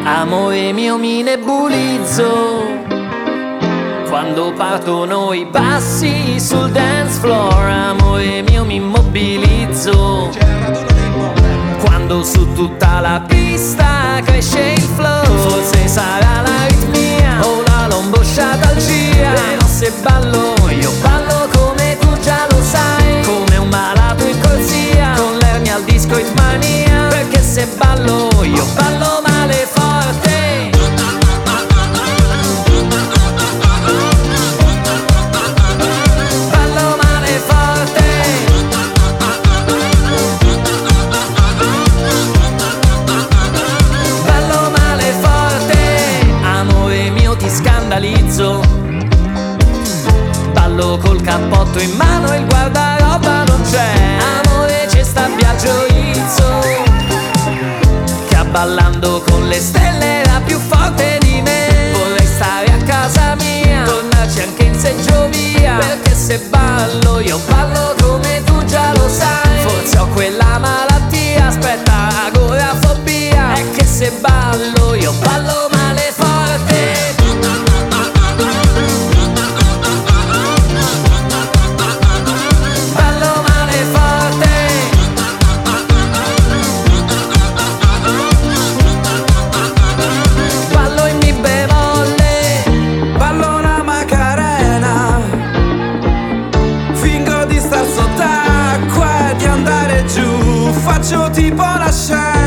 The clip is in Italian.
Amore mio, mi nebulizzo quando partono i passi sul dance floor. Amore mio, mi immobilizzo quando su tutta la pista cresce il flow. Forse sarà l'aritmia o la lombosciatalgia, però se ballo io ballo come tu già lo sai, come un malato in corsia con l'ernia al disco in mania. Perché se ballo io ballo male forte. Ballo male forte. Ballo male forte. Amore mio, ti scandalizzo. Ballo col cappotto in mano, il guardaroba non c'è. Amore, c'è sta Biagio Izzo che ballando con le stelle era più forte di me. Vorrei stare a casa mia, tornarci anche in seggiovia, perché se ballo io ballo come tu già lo sai. Forse ho quella malattia, aspetta, agorafobia. È che se ballo io ballo male forte. Ballo male forte. Ballo in mi bemolle. Ballo una Macarena, fingo di star sott'acqua e di andare giù, faccio tipo la scena.